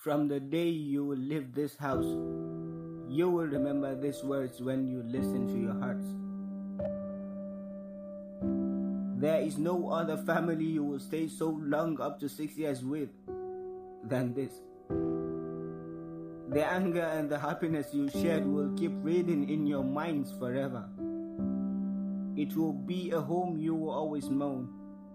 From the day you will leave this house, you will remember these words when you listen to your hearts. There is no other family you will stay so long, up to 6 years with, than this. The anger and the happiness you shared will keep reading in your minds forever. It will be a home you will always mourn.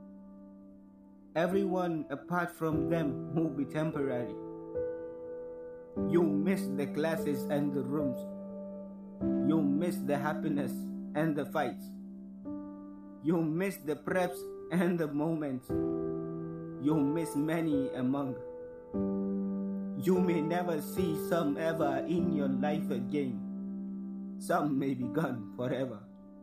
Everyone apart from them will be temporary. You miss the classes and the rooms. You miss the happiness and the fights. You miss the preps and the moments. You miss many among. You may never see some ever in your life again. Some may be gone forever.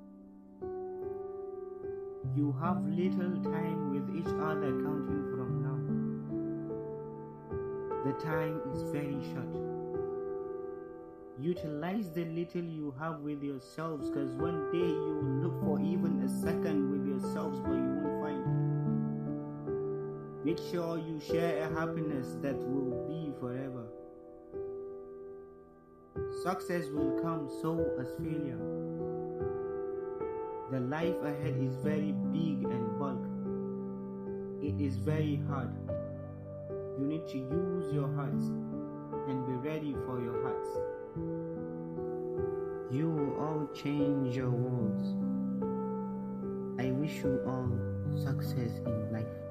You have little time with each other counting from now. The time is very short. Utilize the little you have with yourselves, because one day you will look for even a second with yourselves, but you won't find. Make sure you share a happiness that will be forever. Success will come, so as failure. The life ahead is very big and bulk. It is very hard. You need to use your hearts and be ready for your hearts. You will all change your worlds. I wish you all success in life.